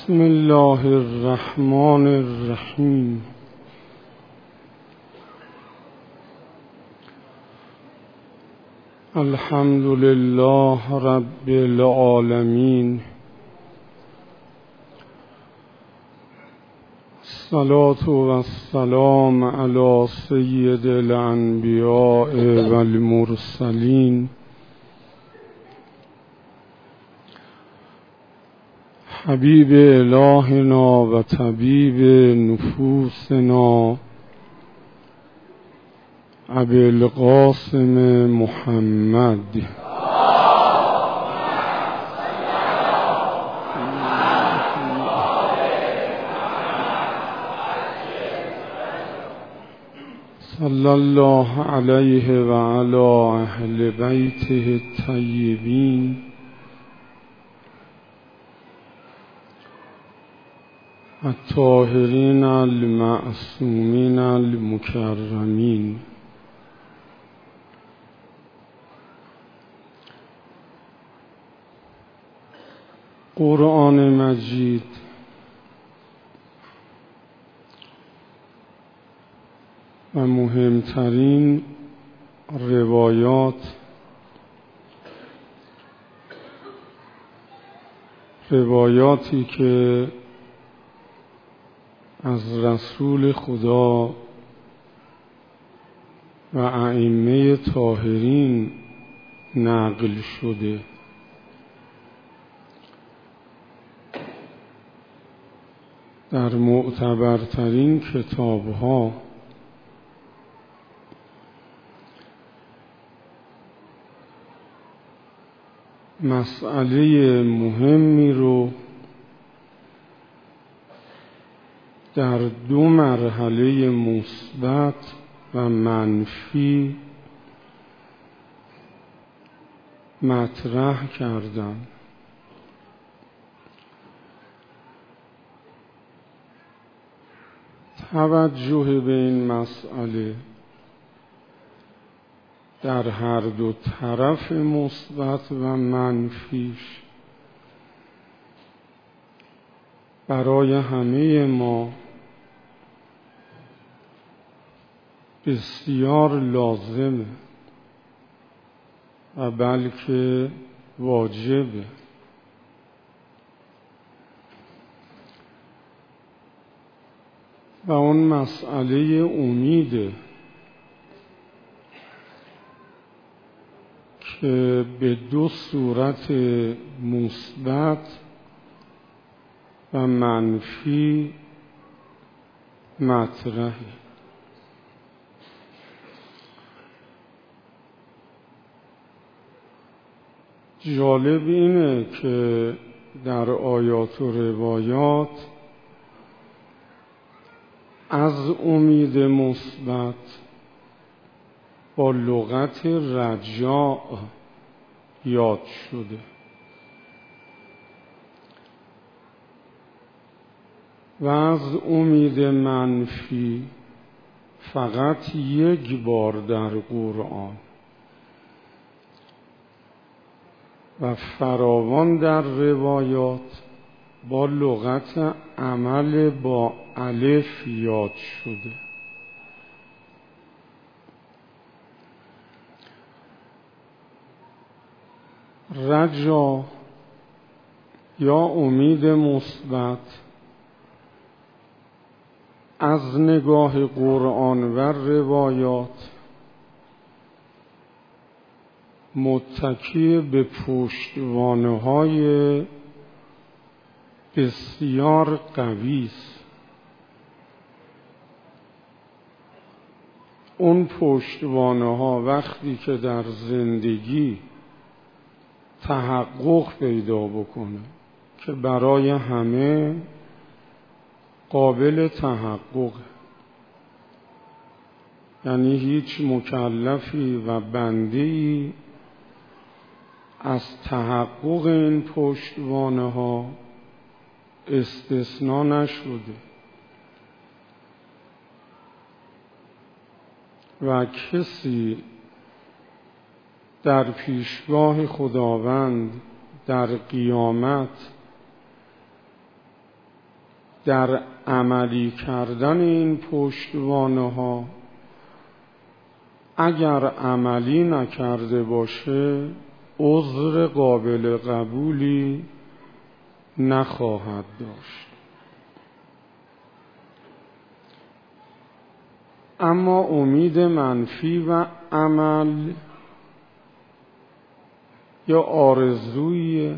بسم الله الرحمن الرحیم. الحمد لله رب العالمین. الصلاة والسلام علی سید الانبیاء والمرسلین حبیب الهنا و طبیب نفوسنا ابی القاسم محمد صلی الله علیه و علی اهل بیته الطیبین الطاهرین المعصومین المکرمین. قرآن مجید و مهمترین روایاتی که از رسول خدا و ائمه طاهرین نقل شده در معتبرترین کتاب‌ها مسئله مهمی رو در دو مرحله مثبت و منفی مطرح کردن. توجه به این مسئله در هر دو طرف مثبت و منفیش برای همه ما بسیار لازمه و بلکه واجبه. و اون مسئله امیده که به دو صورت مثبت و منفی مطرحه. جالب اینه که در آیات و روایات از امید مثبت با لغت رجاء یاد شده و از امید منفی فقط یک بار در قرآن و فراوان در روایات با لغت عمل با الف یاد شده. رجا یا امید مثبت از نگاه قرآن و روایات متکی به پشتوانه‌های بسیار قوی است. اون پشتوانه‌ها وقتی که در زندگی تحقق پیدا بکنه که برای همه قابل تحقق، یعنی هیچ مکلفی و بنده‌ای از تحقق این پشتوانه‌ها استثناء نشده و کسی در پیشگاه خداوند در قیامت در عملی کردن این پشتوانه ها اگر عملی نکرده باشه عذر قابل قبولی نخواهد داشت. اما امید منفی و عمل یا آرزویی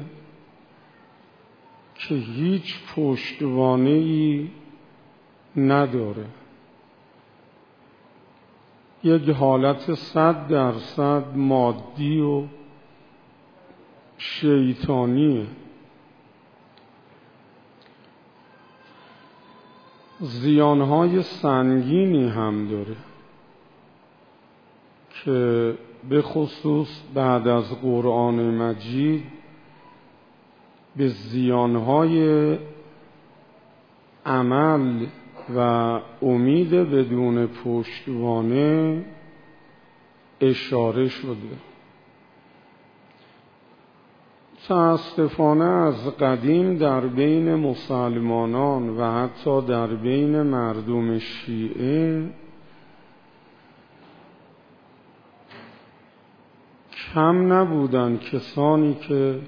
که هیچ پشتوانه‌ای نداره، یک حالت 100% مادی و شیطانیه. زیانهای سنگینی هم داره که به خصوص بعد از قرآن مجید به زیانهای عمل و امید بدون پشتوانه اشاره شده. متاسفانه از قدیم در بین مسلمانان و حتی در بین مردم شیعه کم نبودند کسانی که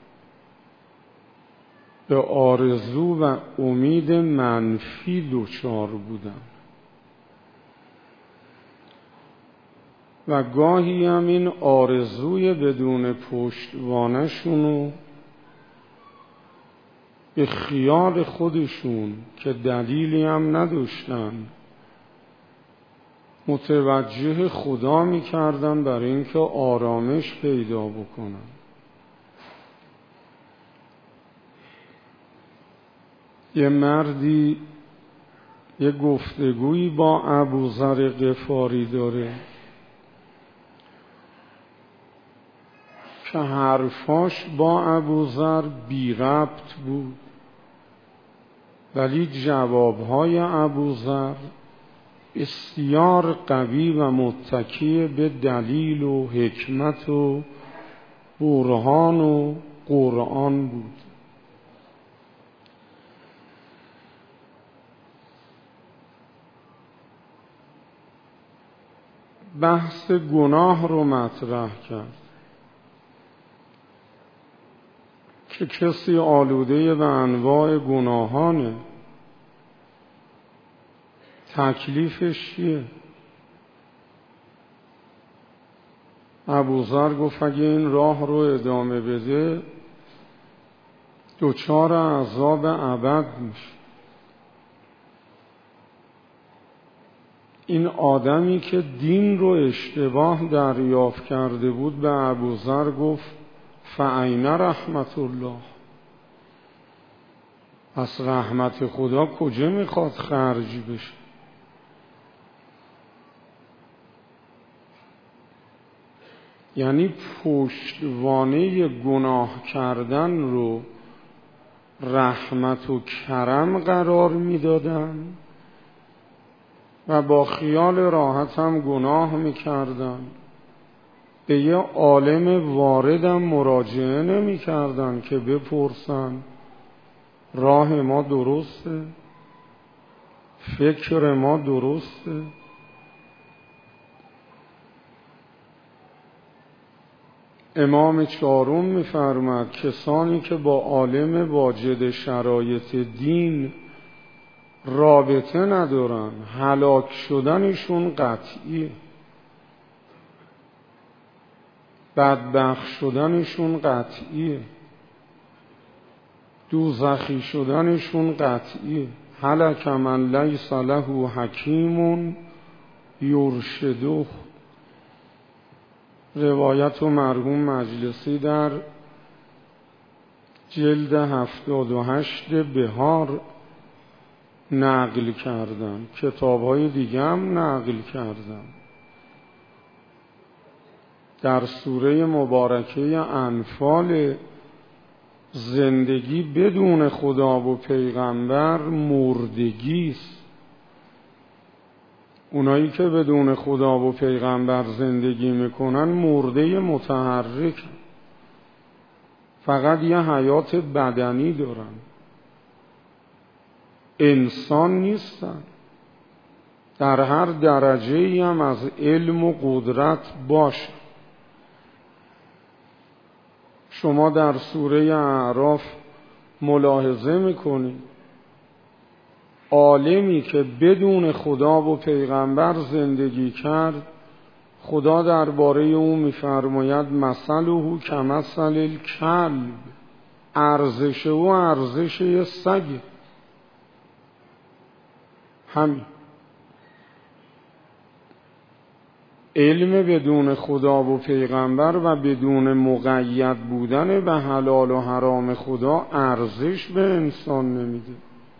به آرزو و امید منفی دچار بودند و گاهی هم این آرزوی بدون پشتوانه‌شونو به خیال خودشون که دلیلی هم نداشتن متوجه خدا می‌کردن برای اینکه آرامش پیدا بکنن. یه مردی یه گفتگویی با ابوذر غفاری داره که حرفاش با ابوذر بی ربط بود، ولی جوابهای ابوذر بسیار قوی و متکی به دلیل و حکمت و برهان و قرآن بود. بحث گناه رو مطرح کرد که کسی آلوده به انواع گناهانه، تکلیفش چیه؟ ابوذر گفت اگه این راه رو ادامه بده دچار عذاب ابد میشه. این آدمی که دین رو اشتباه دریافت کرده بود به ابوذر گفت فأین رحمت الله، پس رحمت خدا کجا میخواد خرج بشه؟ یعنی پشتوانه گناه کردن رو رحمت و کرم قرار میدادن و با خیال راحت هم گناه میکردن، به یه عالم واردم مراجعه نمیکردن که بپرسن راه ما درسته؟ فکر ما درسته؟ امام چهارم می‌فرماد کسانی که با عالم واجد شرایط دین رابطه ندارن هلاک شدنشون قطعیه، بدبخت شدنشون قطعیه، دوزخی شدنشون قطعیه. هلک من لیس له حکیم یرشده. روایت و مرحوم مجلسی در جلد 78 بهار نقل کردن، کتاب‌های دیگه هم نقل کردن. در سوره مبارکه انفال زندگی بدون خدا و پیغمبر مردگی است. اونایی که بدون خدا و پیغمبر زندگی میکنن مرده متحرک، فقط یه حیات بدنی دارن. انسان نیستن. در هر درجه‌ای هم از علم و قدرت باشه. شما در سوره اعراف ملاحظه میکنید عالمی که بدون خدا و پیغمبر زندگی کرد، خدا درباره او میفرماید مثله کمثل الکلب، ارزش او ارزش یه سگه. همین علم بدون خدا و پیغمبر و بدون مقید بودن به حلال و حرام خدا ارزش به انسان نمیده.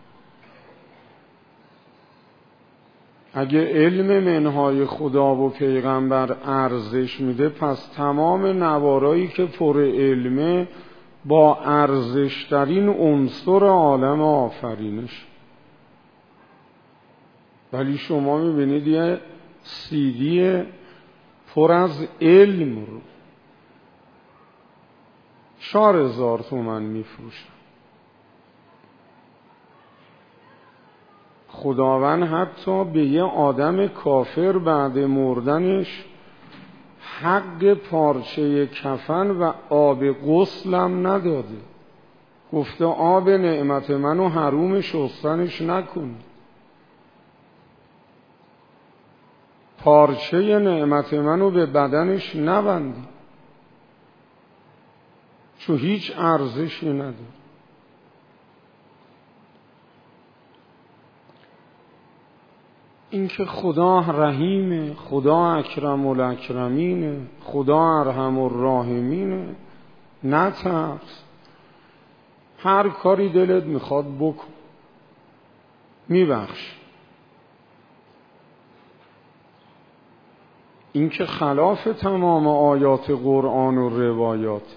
اگه علم منهای خدا و پیغمبر ارزش میده، پس تمام نوارایی که پر علمه با ارزشترین عنصر عالم آفرینش. ولی شما میبینید یه CD پر از علم رو 4,000 تومان میفروشن. خداوند حتی به یه آدم کافر بعد مردنش حق پارچه کفن و آب غسلم نداده. گفته آب نعمت منو حروم شستنش نکنید، پارچه نعمت منو به بدنش نبندی، چون هیچ ارزشی نداره. اینکه خدا رحیمه، خدا اکرم الاکرمینه، خدا ارحم الراحمینه، نترس. هر کاری دلت میخواد بکن، میبخش. اینکه خلاف تمام آیات قرآن و روایات.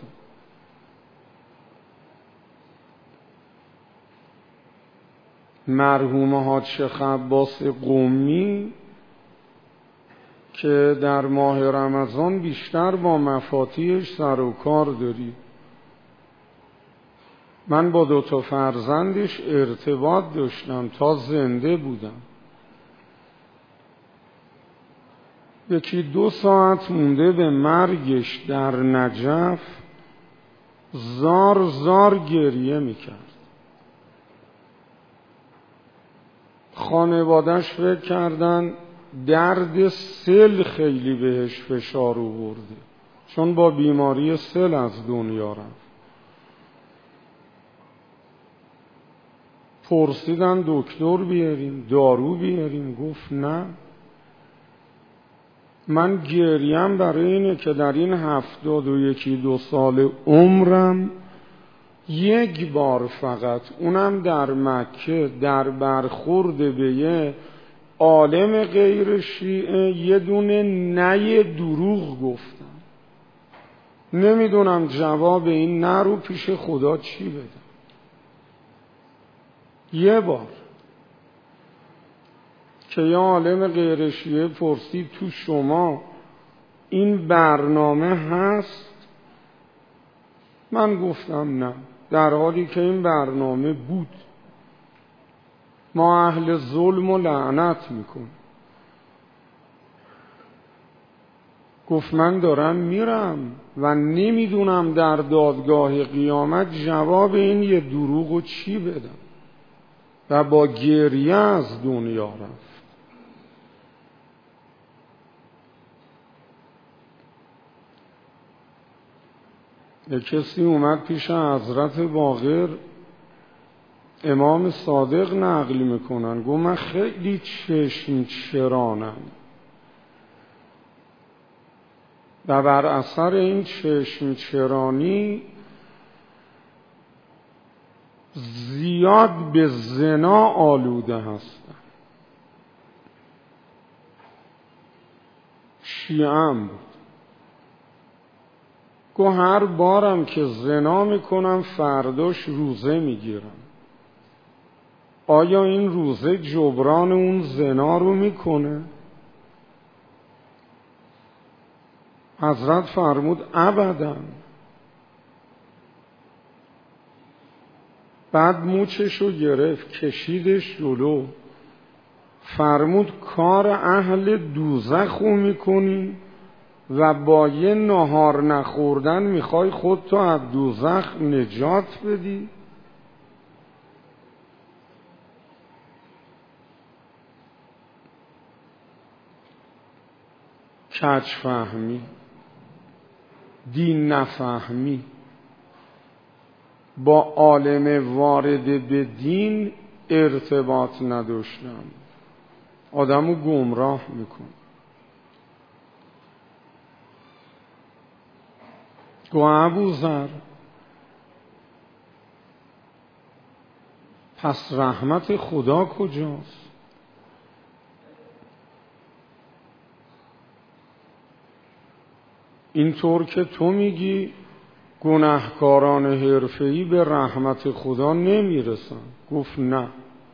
مرحوم حاج شیخ عباس قمی که در ماه رمضان بیشتر با مفاتیحش سر و کار داری. من با 2 فرزندش ارتباط داشتم تا زنده بودم. 1-2 ساعت مونده به مرگش در نجف زار زار گریه میکرد. خانواده‌اش فکر کردن درد سل خیلی بهش فشار آورده، چون با بیماری سل از دنیا رفت. پرسیدن دکتر بیاریم، دارو بیاریم، گفت نه، من گریم برای اینه که در این 71 سال عمرم 1 بار فقط، اونم در مکه، در برخورد به یه عالم غیر شیعه یه دونه نه دروغ گفتم. نمیدونم جواب این نه رو پیش خدا چی بدم. 1 بار که یه عالم غیر شیعه پرسید تو شما این برنامه هست؟ من گفتم نه، در حالی که این برنامه بود. ما اهل ظلم و لعنت میکنیم. گفت من دارم میرم و نمیدونم در دادگاه قیامت جواب این یه دروغو چی بدم، و با گریه از دنیا رفت. یه کسی اومد پیش حضرت باقر، امام صادق نقل میکنن، گفت من خیلی چشم چرانم و بر اثر این چشم چرانی زیاد به زنا آلوده هستم. شیعه‌ام بود. گفت هر بارم که زنا میکنم فرداش روزه میگیرم. آیا این روزه جبران اون زنا رو میکنه؟ حضرت فرمود ابداً. بعد موچشو گرفت کشیدش جلو، فرمود کار اهل دوزخو میکنی و با یه نهار نخوردن میخوای خودتو از دوزخ نجات بدی؟ کج فهمی، دین نفهمی، با عالم وارد به دین ارتباط نداشتن آدمو گمراه میکن. گو ابوذر پس رحمت خدا کجاست؟ اینطور که تو میگی گناهکاران حرفه‌ای به رحمت خدا نمیرسن. گفت نه،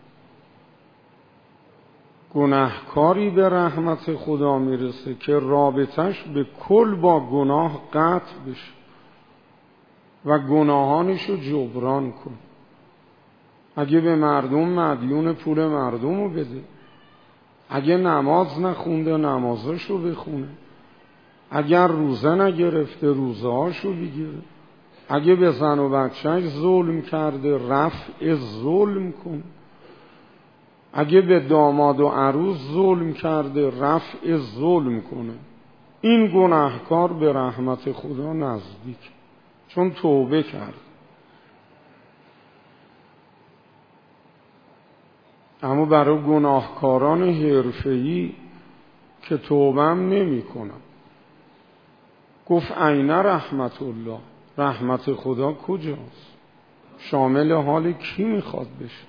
گناهکاری به رحمت خدا میرسه که رابطش به کل با گناه قطع بشه و گناهانشو جبران کن. اگه به مردم مدیون پول مردمو بده، اگه نماز نخونده نمازاشو بخونه، اگر روزه نگرفته روزه هاشو بگیره، اگه به زن و بچهش ظلم کرده رفع ظلم کن، اگه به داماد و عروس ظلم کرده رفع ظلم کنه. این گناهکار به رحمت خدا نزدیک، چون توبه کرد. اما برای گناهکاران حرفه‌ای که توبه‌ام نمی کنم، گفت عین رحمت الله، رحمت خدا کجاست؟ شامل حال کی میخواد بشه؟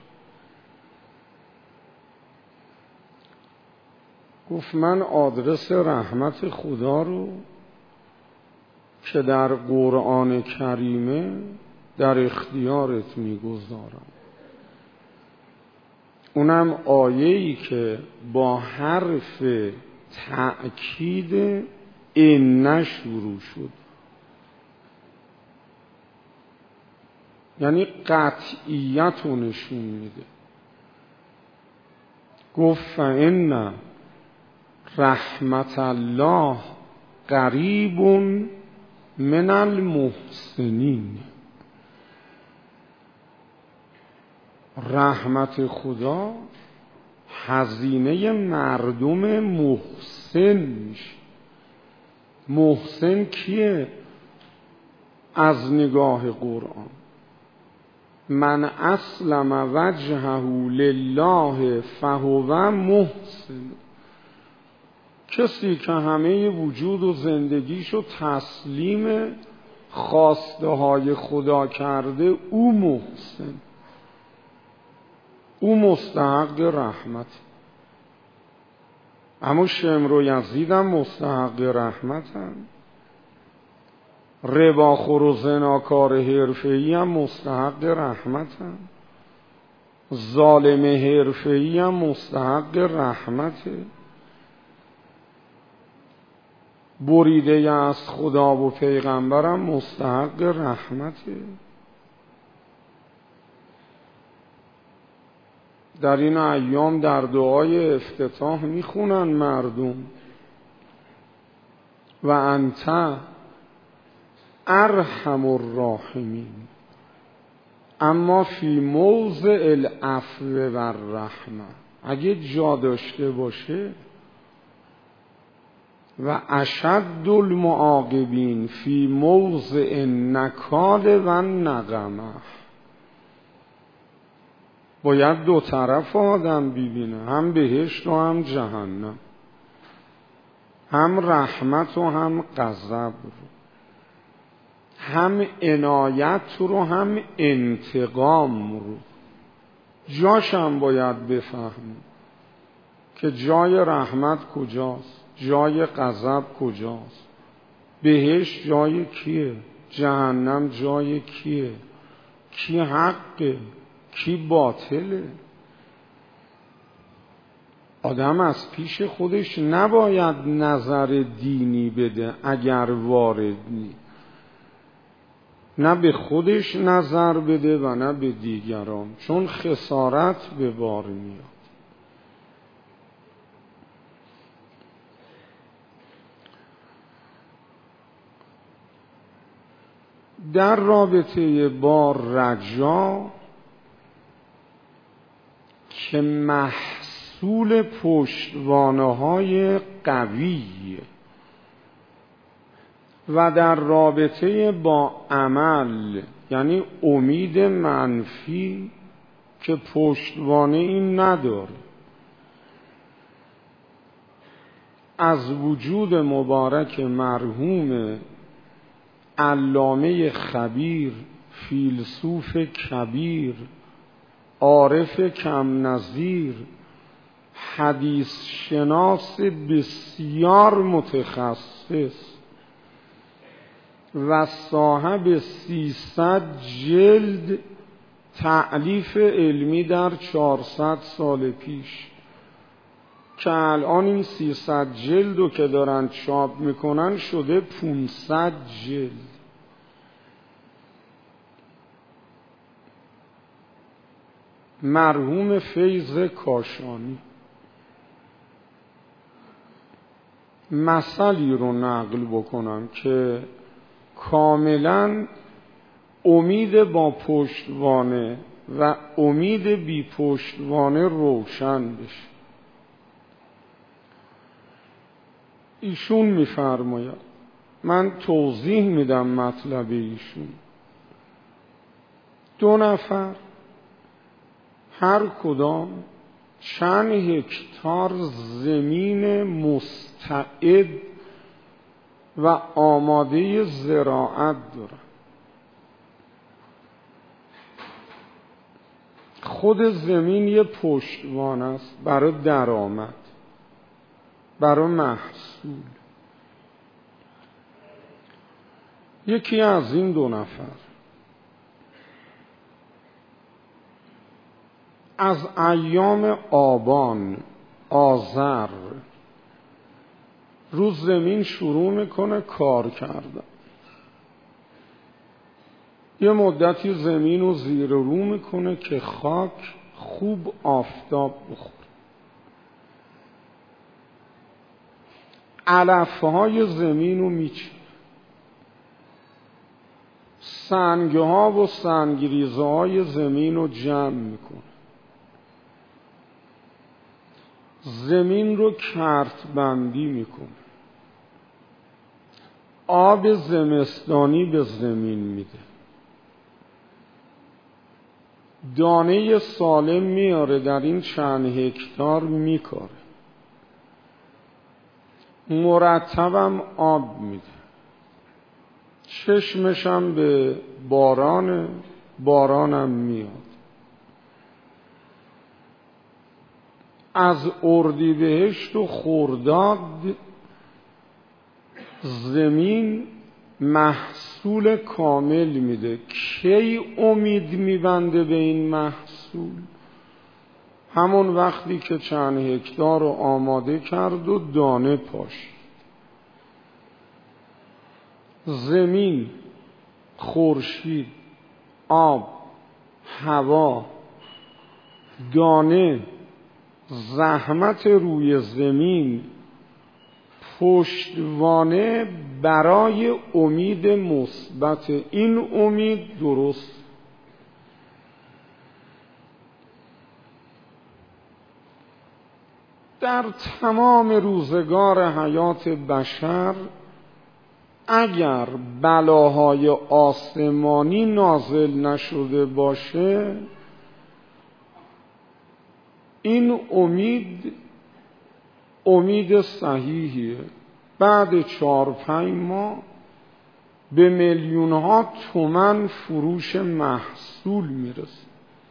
گفت من آدرس رحمت خدا رو که در قرآن کریمه در اختیارت میگذارم. اونم آیه‌ای که با حرف تأکید ان شروع شد، یعنی قطعیت رو نشون میده. گفت فإن رحمت الله قریب من المحسنین. رحمت خدا هزینه مردم محسن میشه. محسن کیه؟ از نگاه قرآن من اسلم وجهه لله فهو محسن. کسی که همه وجود و زندگیشو تسلیم خواسته های خدا کرده، او محسن، او مستحق رحمت. اما شمر و یزید هم مستحق رحمت هم، رباخور و زناکار حرفه‌ای هم مستحق رحمت هم، ظالم حرفه‌ای هم مستحق رحمته، بریده از خدا و پیغمبرم مستحق رحمته. در این ایام در دعای افتتاح میخونن مردم و انت ارحم الراحمین، اما فی موضع العفو و الرحمه. اگه جا داشته باشه و اشد المعاقبین فی موضع نکال و نقمه. باید دو طرف آدم ببینه، هم بهشت و هم جهنم، هم رحمت و هم غضب رو، هم عنایت رو هم انتقام رو. جاشم باید بفهمیم که جای رحمت کجاست، جای غضب کجاست، بهشت جای کیه، جهنم جای کیه، کی حقه کی باطله. آدم از پیش خودش نباید نظر دینی بده اگر وارد نی. نه به خودش نظر بده و نه به دیگران، چون خسارت به بار میاد. در رابطه با رجا که محصول پشتوانه‌های قویه و در رابطه با عمل یعنی امید منفی که پشتوانه این نداره، از وجود مبارک مرحوم علامه خبیر، فیلسوف کبیر، عارف کم نظیر، حدیث شناس بسیار متخصص و صاحب 300 جلد تألیف علمی در 400 سال پیش که الان این 300 جلدو که دارن چاپ میکنن شده 500 جلد. مرحوم فیض کاشانی مثلی رو نقل بکنم که کاملا امید با پشتوانه و امید بی پشتوانه روشن بشه. ایشون میفرماید، من توضیح میدم مطلب ایشون، 2 نفر هر کدام چند هکتار زمین مستعد و آماده زراعت دارن. خود زمین یه پشتوانه است برای درآمد، برای محصول. یکی از این 2 نفر از ایام آبان، آذر رو زمین شروع میکنه کار کردن. یه مدتی زمین رو زیر رو میکنه که خاک خوب آفتاب بخوره. علفهای زمین رو میچینه، سنگها و سنگریزه های زمین رو جمع میکنه، زمین رو کرت بندی میکنه، آب زمستانی به زمین میده، دانه سالم میاره در این چند هکتار میکاره، مرتبم آب میده، چشمشم به بارانم میاد. از اردیبهشت و خرداد زمین محصول کامل میده. کی امید میبنده به این محصول؟ همون وقتی که چند هکتار رو آماده کرد و دانه پاشید. زمین، خورشید، آب، هوا، دانه، زحمت روی زمین پشتوانه برای امید مثبت. این امید درست. در تمام روزگار حیات بشر اگر بلاهای آسمانی نازل نشده باشه، این امید صحیحیه. بعد 4-5 ماه به میلیون‌ها تومان فروش محصول میرسه.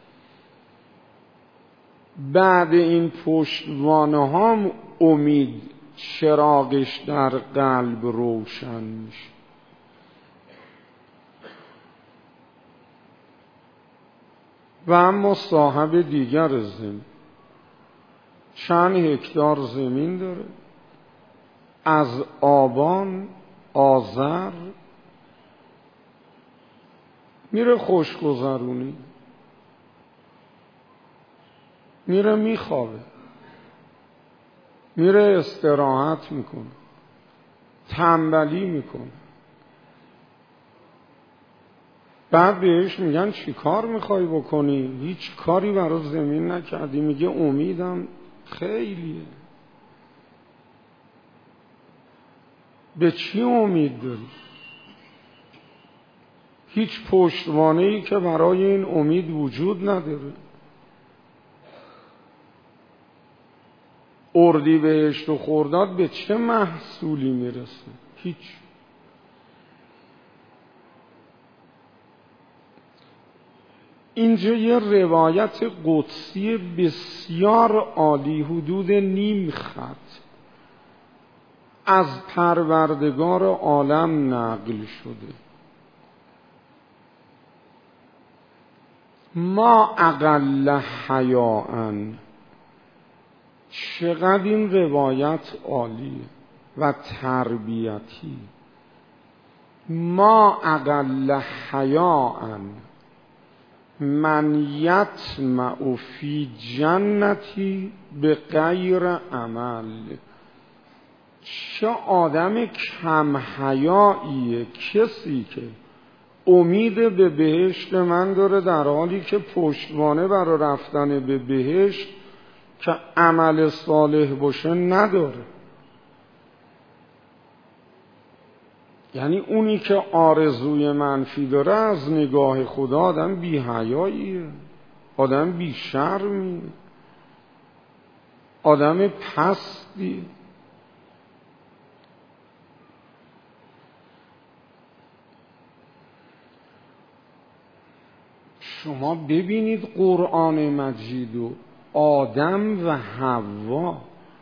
بعد این پشتوانه ها امید چراغش در قلب روشن میشه. و اما صاحب دیگر زمین چند هکتار زمین داره، از آبان، آذر میره خوشگذرونی، میره میخوابه، میره استراحت میکنه، تنبلی میکنه. بعد بهش میگن چی کار میخوای بکنی؟ هیچ کاری برای زمین نکردی. میگه امیدم خیلیه. به چی امید داری؟ هیچ پشتوانه‌ای که برای این امید وجود نداره. اردیبهشت و خرداد به چه محصولی میرسه؟ هیچ. اینجا یه روایت قدسی بسیار عالی، حدود نیم خط، از پروردگار عالم نقل شده. ما اقل حیاء. چقدر این روایت عالیه و تربیتی. ما اقل حیاء من یطمع فی جنتی به غیر عمل. چه آدم کم حیاییه کسی که امید به بهشت من داره، در حالی که پشتوانه برای رفتن به بهشت که عمل صالح باشه نداره. یعنی اونی که آرزوی منفی داره از نگاه خدا آدم بی حیاییه، آدم بی شرمیه، آدم پستی. شما ببینید قرآن مجید و آدم و حوا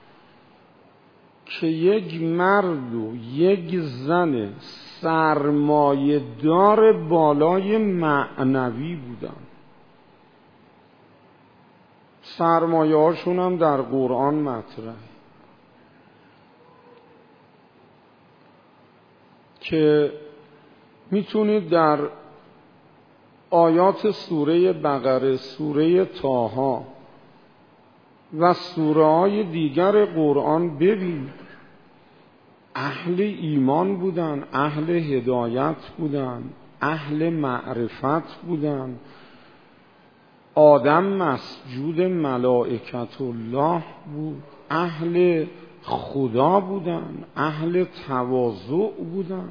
که یک مرد و یک زن سرمایه دار بالای معنوی بودن. سرمایه هاشون هم در قرآن مطرحه که میتونید در آیات سوره بقره، سوره طه و سوره های دیگر قرآن ببینید. اهل ایمان بودن، اهل هدایت بودن، اهل معرفت بودن. آدم مسجود ملائکت الله بود، اهل خدا بودن، اهل تواضع بودن.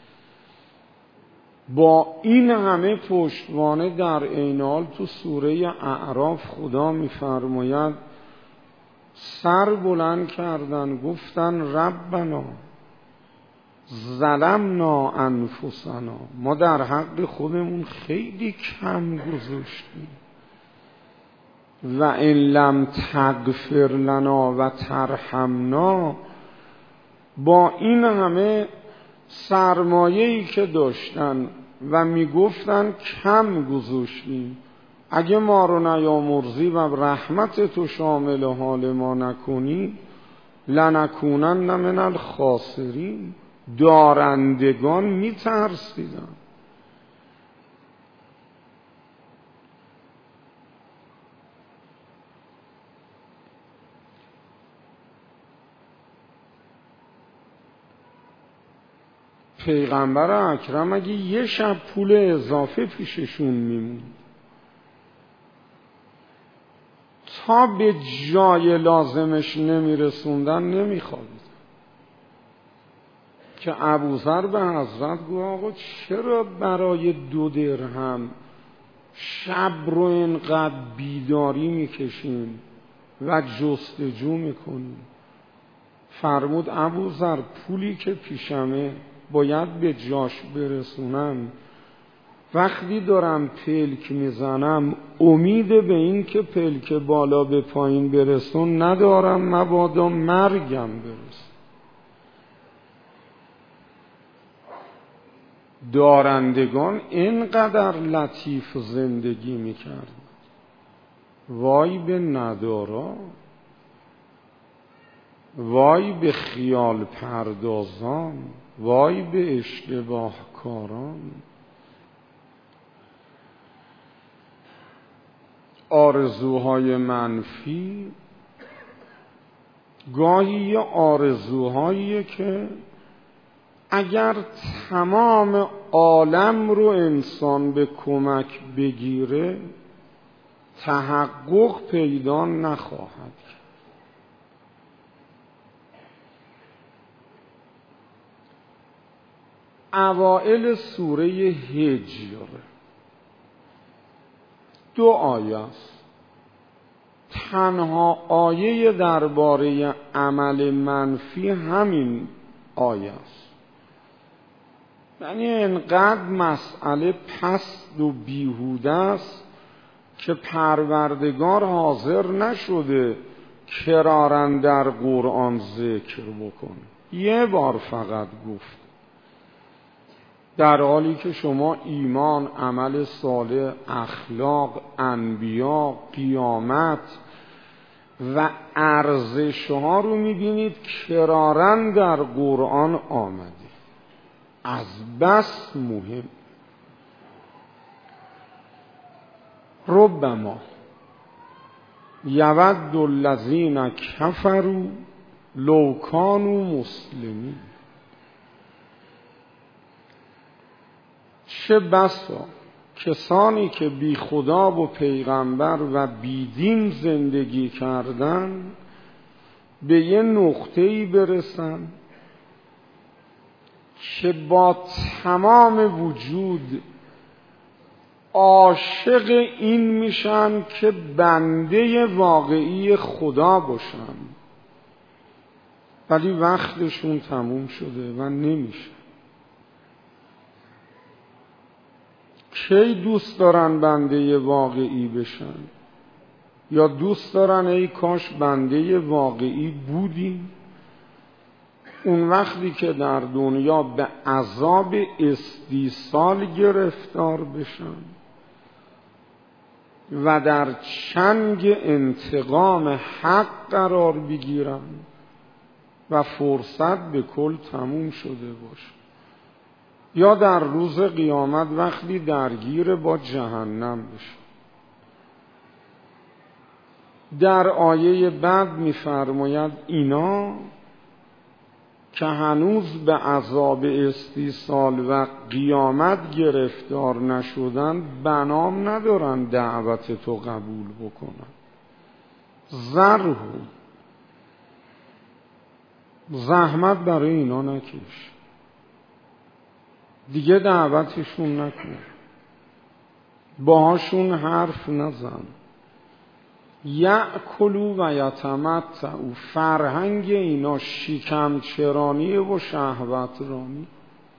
با این همه پشتوانه در این حال تو سوره اعراف خدا می‌فرماید سر بلند کردن گفتن ربنا ظلمنا انفسنا، ما در حق خودمون خیلی کم گذاشتیم، و ان لم تغفر لنا و ترحمنا. با این همه سرمایه‌ای که داشتن و میگفتن کم گذاشتیم، اگه ما رو نیامرزی و رحمت تو شامل حال ما نکنی لنکونن من الخاسرین. دارندگان میترسیدن. پیغمبر اکرم اگه یه شب پول اضافه پیششون میموند تا به جای لازمش نمیرسوندن نمیخوابید. که ابوذر به حضرت گفت آقا چرا برای 2 درهم شب رو اینقدر بیداری میکشیم و جستجو میکنیم؟ فرمود ابوذر پولی که پیشمه باید به جاش برسونم، وقتی دارم پلک میزنم امید به این که پلک بالا به پایین برسون ندارم، مبادا مرگم برسون. دارندگان اینقدر لطیف زندگی میکرد. وای به ندارا، وای به خیال پردازان، وای به اشتباه کاران. آرزوهای منفی گاهی یه آرزوهاییه که اگر تمام عالم رو انسان به کمک بگیره تحقق پیدا نخواهد. اوائل سوره هجر 2 آیه است. تنها آیه درباره عمل منفی همین آیه است. یعنی انقدر مسئله پست و بیهوده است که پروردگار حاضر نشده کراراً در قرآن ذکر بکنه. یه بار فقط گفت، در حالی که شما ایمان، عمل صالح، اخلاق، انبیا، قیامت و ارزش‌ها رو می‌بینید کراراً در قرآن آمده. از بس مهم. ربما یود الذین کفروا لو کانوا مسلمین. چه بسا کسانی که بی خدا و پیغمبر و بی دین زندگی کردن به یه نقطه‌ای برسن که با تمام وجود عاشق این میشن که بنده واقعی خدا باشن، ولی وقتشون تموم شده و نمیشه. کی دوست دارن بنده واقعی بشن؟ یا دوست دارن ای کاش بنده واقعی بودیم؟ اون وقتی که در دنیا به عذاب استیصال گرفتار بشن و در چنگ انتقام حق قرار بگیرن و فرصت به کل تموم شده باشه، یا در روز قیامت وقتی درگیر با جهنم بشه. در آیه بعد می‌فرماید اینا که هنوز به عذاب استیصال و قیامت گرفتار نشدن بنام ندارن دعوت تو قبول بکنن. ذرهم، زحمت برای اینا نکش، دیگه دعوتشون نکن، باهاشون حرف نزن. یأکلوا و یتمتعوا، فرهنگ اینا شکم چرانی و شهوت رانی.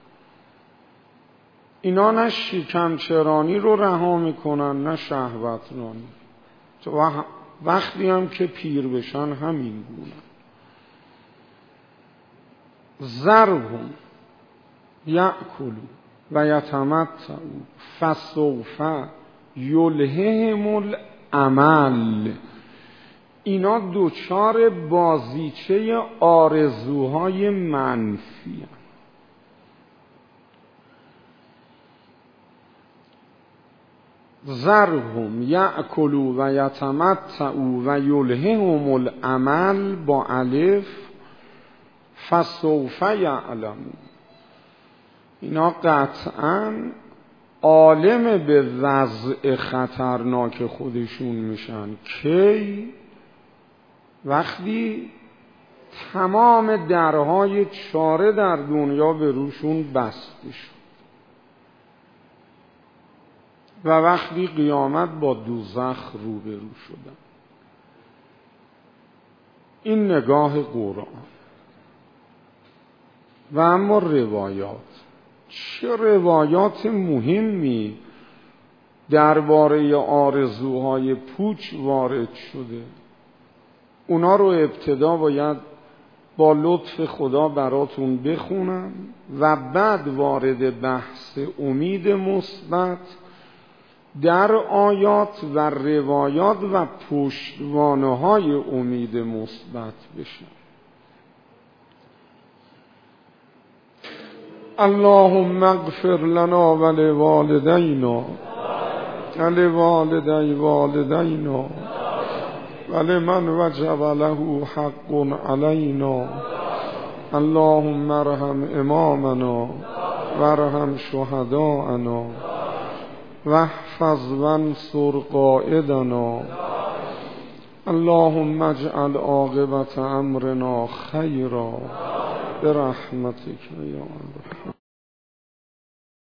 اینا نه شکم چرانی رو رها میکنن نه شهوت رانی. تو وقتی هم که پیر بشن همین گونه. ذرهم یأکلوا و یتمتعوا فسوف یلههم الامل. اینا دوچار بازیچه آرزوهای منفی هستند. ذرهم یأکلوا و یتمتعوا و یلههم الامل با الف فسوف یعلمون. اینا قطعاً عالم به وضع خطرناک خودشون میشن. کی؟ وقتی تمام درهای چاره در دنیا به روشون بسته شد و وقتی قیامت با دوزخ روبرو شدن. این نگاه قرآن. و اما روایات، چه روایات مهمی درباره آرزوهای پوچ وارد شده. اونا رو ابتدا باید با لطف خدا براتون بخونم و بعد وارد بحث امید مثبت در آیات و روایات و پشتوانه‌های امید مثبت بشم. اللهم اغفر لنا ولوالدينا ولوالدي والدينا ولمن وجب له حق علينا اللهم ارحم امامنا وارحم شهداءنا واحفظ وانصر قائدنا اللهم اجعل عاقبة امرنا خيرا برحمتك يا الله.